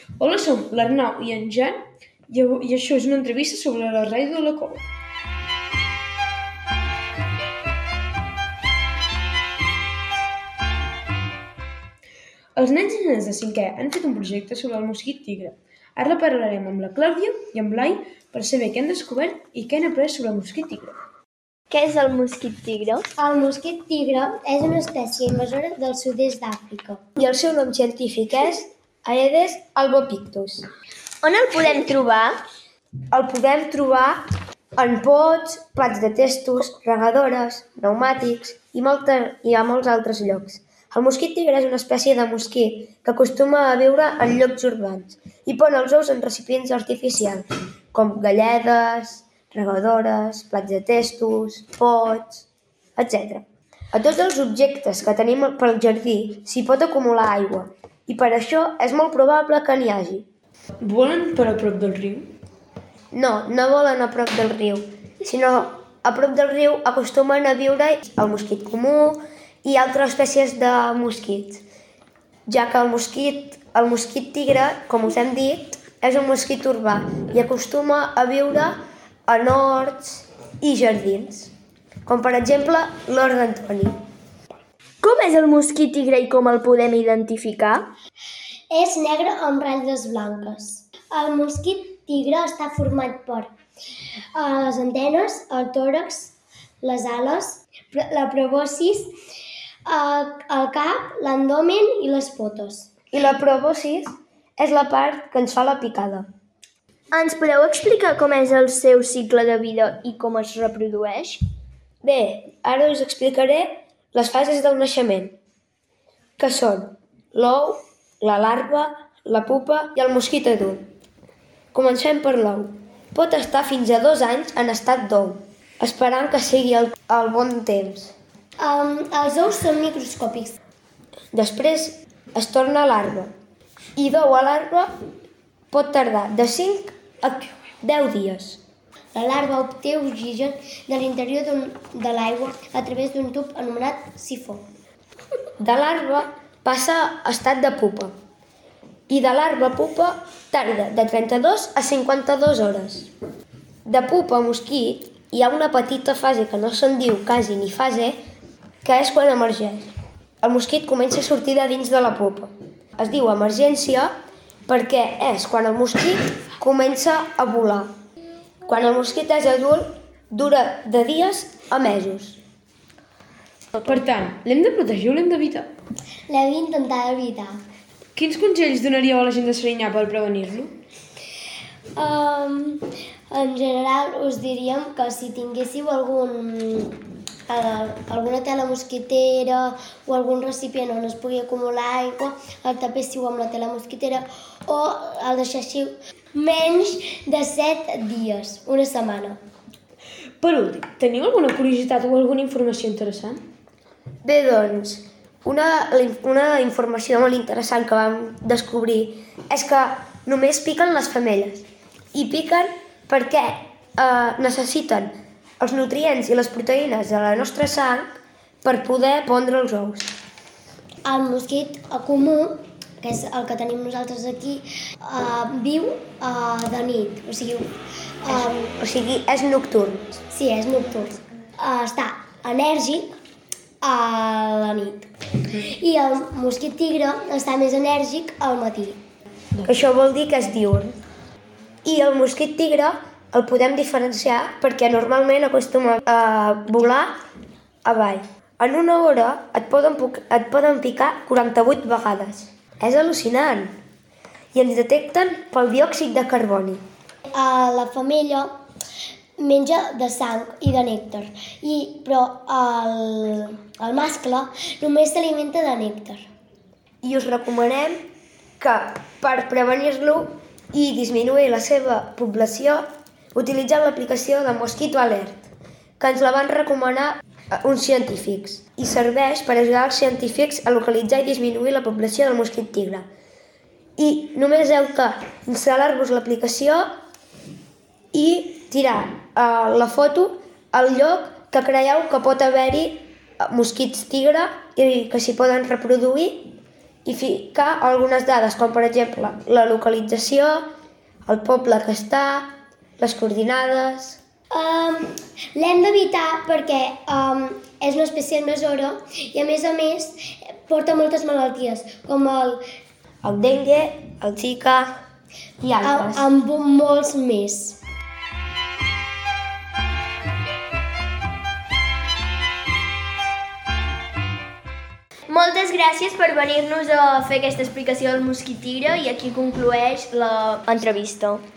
Hola, som l'Arnau i en Jan i això és una entrevista sobre la ràdio de la Cova. Els nens i nenes de 5è han fet un projecte sobre el mosquit tigre. Ara parlarem amb la Clàudia i amb Blai per saber què han descobert i què han après sobre el mosquit tigre. Què és el mosquit tigre? El mosquit tigre és una espècie invasora del sud-est d'Àfrica. I el seu nom científic és Aedes albopictus. On el podem trobar? El podem trobar en pots, plats de testos, regadores, pneumàtics i a molts altres llocs. El mosquit tigre és una espècie de mosquit que acostuma a viure en llocs urbans i pon els ous en recipients artificials, com galledes, regadores, plats de testos, pots, etc. A tots els objectes que tenim pel jardí s'hi pot acumular aigua i per això és molt probable que n'hi hagi. Volen per a prop del riu? No volen a prop del riu, sinó a prop del riu acostumen a viure el mosquit comú i altres espècies de mosquits, ja que el mosquit tigre, com us hem dit, és un mosquit urbà i acostuma a viure en horts i jardins, com per exemple l'hort d'Antoni. Com és el mosquit tigre i com el podem identificar? És negre amb ratlles blanques. El mosquit tigre està format per les antenes, el tòrax, les ales, la proboscis, el cap, l'abdomen i les potes. I la proboscis és la part que ens fa la picada. Ens podeu explicar com és el seu cicle de vida i com es reprodueix? Bé, ara us explicaré les fases del naixement, que són l'ou, la larva, la pupa i el mosquit adult. Comencem per l'ou. Pot estar fins a 2 anys en estat d'ou, esperant que sigui el bon temps. Els ous són microscòpics. Després es torna larva i d'ou a larva pot tardar de 5 a 10 dies. La larva obté oxigen de l'interior de l'aigua a través d'un tub anomenat sifó. De larva passa a estat de pupa i de larva a pupa tarda de 32 a 52 hores. De pupa a mosquit hi ha una petita fase que no se'n diu quasi ni fase, que és quan emergeix. El mosquit comença a sortir de dins de la pupa. Es diu emergència perquè és quan el mosquit comença a volar. Quan el mosquit és adult, dura de dies a mesos. Per tant, l'hem de protegir o l'hem d'evitar? L'hem d'intentar evitar. Quins consells donaríeu a la gent de Serinyà per prevenir-lo? En general us diríem que si tinguéssiu alguna tela mosquitera o algun recipient on es pugui acumular aigua, el tapéssiu amb la tela mosquitera o el deixéssiu menys de 7 dies, una setmana. Per últim, teniu alguna curiositat o alguna informació interessant? Bé, doncs, una informació molt interessant que vam descobrir és que només piquen les femelles i piquen perquè necessiten els nutrients i les proteïnes de la nostra sang per poder pondre els ous. El mosquit comú, que és el que tenim nosaltres aquí, viu de nit, o sigui, és nocturn. Sí, és nocturn. Està enèrgic a la nit. I el mosquit tigre està més enèrgic al matí. Això vol dir que és diürn. I el mosquit tigre el podem diferenciar perquè normalment acostuma a volar avall. En una hora et poden picar 48 vegades. És al·lucinant. I ens detecten pel diòxid de carboni. La femella menja de sang i de nèctar, però el mascle només s'alimenta de nèctar. I us recomanem que per prevenir-lo i disminuir la seva població utilitzem l'aplicació de Mosquito Alert, que ens la van recomanar uns científics i serveix per ajudar els científics a localitzar i disminuir la població del mosquit tigre. I només heu d'instal·lar-vos l'aplicació i tirar la foto al lloc que creieu que pot haver-hi mosquits tigre i que s'hi poden reproduir i ficar algunes dades, com per exemple la localització, el poble que està, les coordinades... L'hem d'evitar perquè és una espècie invasora i a més porta moltes malalties, com el dengue, el zika i altres. amb molts més. Moltes gràcies per venir-nos a fer aquesta explicació del mosquit tigre i aquí conclueix l'entrevista.